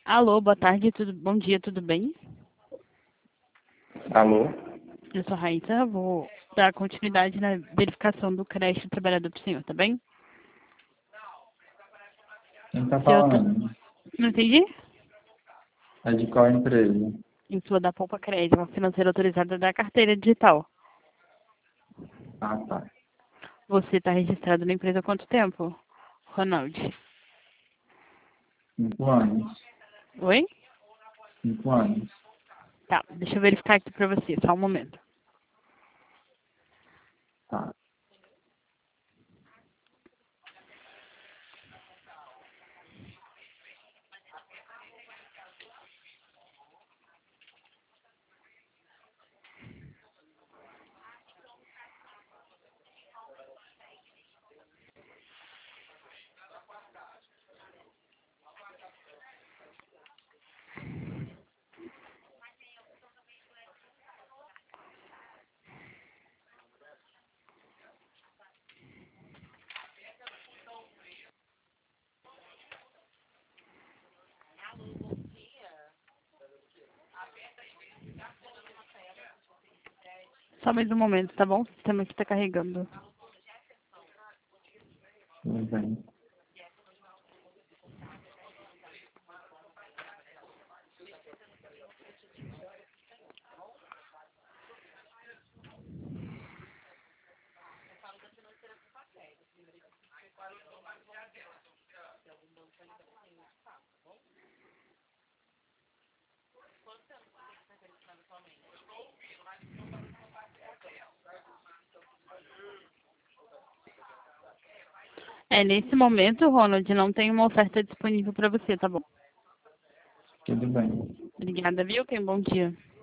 Alô, boa tarde, bom dia, tudo bem? Alô? Eu sou a Raíssa, vou dar continuidade na verificação do crédito trabalhador para o senhor, tá bem? Quem tá Se eu tô... falando? Não entendi? É de qual empresa? Em sua da Poupa Crédito, uma financeira autorizada da carteira digital. Ah, tá. Você está registrado na empresa há quanto tempo, Ronald? 5 anos. Oi? 5 anos. Tá, deixa eu verificar aqui para você, só um momento. Tá. Só mais um momento, tá bom? O sistema aqui está carregando. Tudo bem. Nesse momento, Ronald, não tem uma oferta disponível para você, tá bom? Tudo bem. Obrigada, viu? Tenha um bom dia.